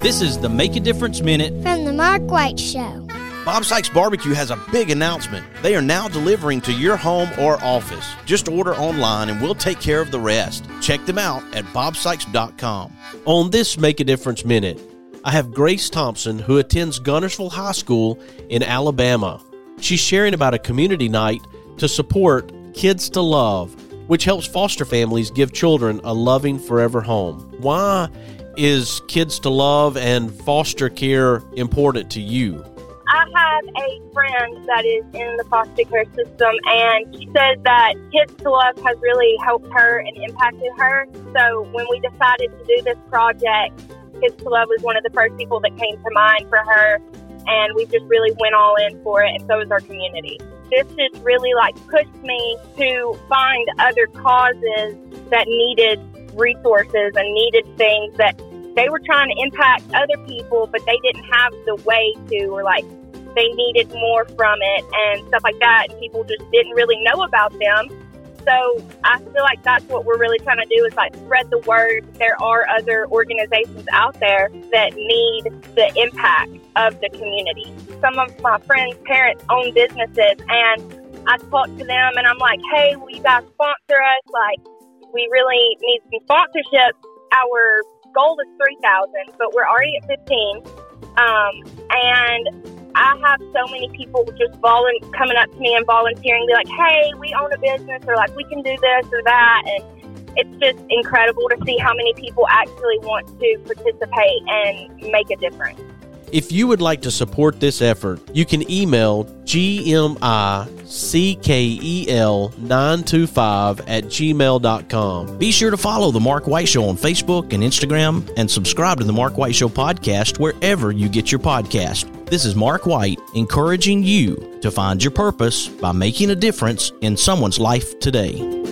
This is the Make a Difference Minute from the Mark White Show. Bob Sykes Barbecue has a big announcement. They are now delivering to your home or office. Just order online and we'll take care of the rest. Check them out at bobsykes.com. On this Make a Difference Minute, I have Grace Thompson, who attends Guntersville High School in Alabama. She's sharing about a community night to support Kids to Love, which helps foster families give children a loving forever home. Why is Kids to Love and foster care important to you? I have a friend that is in the foster care system, and she says that Kids to Love has really helped her and impacted her. So when we decided to do this project, Kids to Love was one of the first people that came to mind for her, and we just really went all in for it, and so is our community. This just really pushed me to find other causes that needed resources and needed things that they were trying to impact other people, but they didn't have the way to, or they needed more from it and stuff like that, and people just didn't really know about them. So I feel like that's what we're really trying to do is spread the word. There are other organizations out there that need the impact of the community. Some of my friends' parents own businesses, and I talk to them and I'm like, hey, will you guys sponsor us? We really need some sponsorships. Our goal is 3,000, but we're already at 15. And I have so many people just coming up to me and volunteering, be like, hey, we own a business, or we can do this or that. And it's just incredible to see how many people actually want to participate and make a difference. If you would like to support this effort, you can email gmickkel925@gmail.com. Be sure to follow The Mark White Show on Facebook and Instagram, and subscribe to The Mark White Show podcast wherever you get your podcast. This is Mark White, encouraging you to find your purpose by making a difference in someone's life today.